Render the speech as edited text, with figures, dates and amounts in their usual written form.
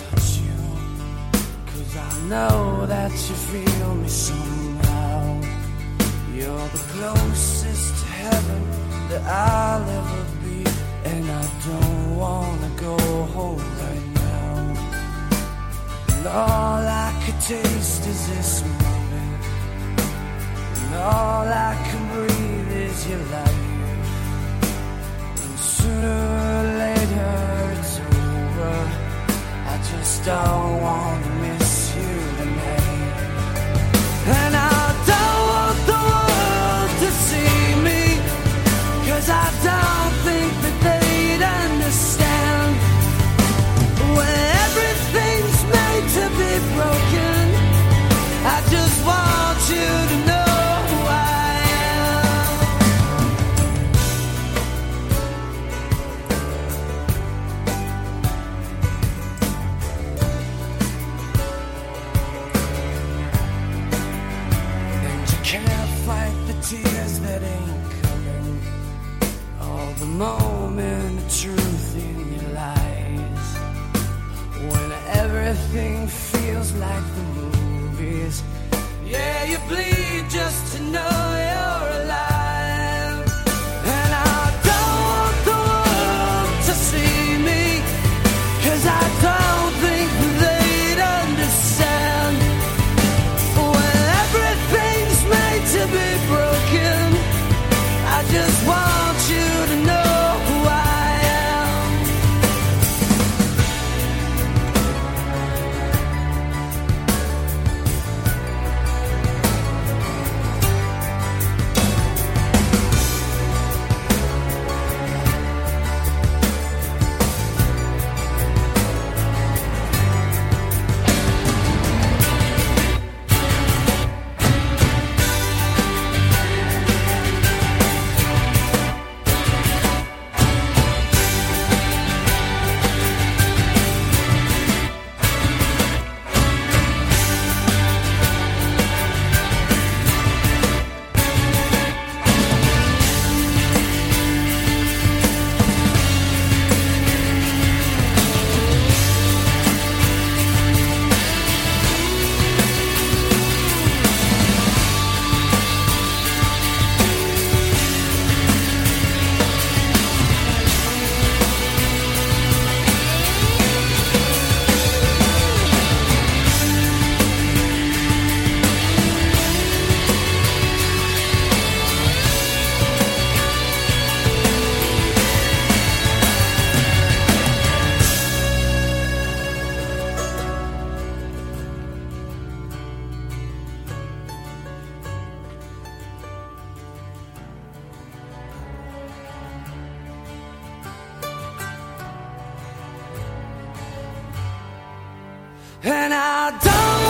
touch you, 'cause I know that you feel me somehow. You're the closest to heaven that I'll ever be, and I don't wanna go home right now. And all I could taste is this moment, and all I can breathe is your light. And sooner or later it's over, I just don't wanna miss you tonight. And I don't want the world to see me, 'cause I don't think that they'd understand. When everything's made to be broken, I just want you to know who I am. And you can't fight the tears that ain't coming, all the moment of truth in your lies. When everything feels like the movies, yeah, you bleed just to know you're alive. And I don't want the world to see me, 'cause I don't think they'd understand. When everything's made to be broken, I just want you to know who I am. And I don't